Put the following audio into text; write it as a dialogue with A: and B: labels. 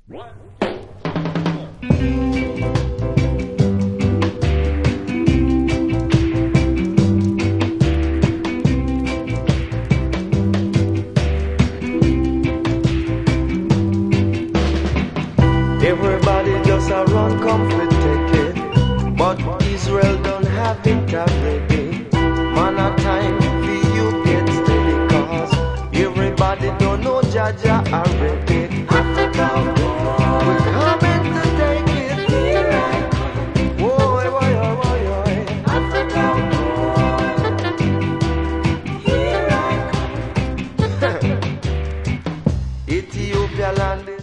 A: Everybody just a run comforted, but Israel don't have it already. Man, a time for you get steady, cause everybody don't know Jaja already.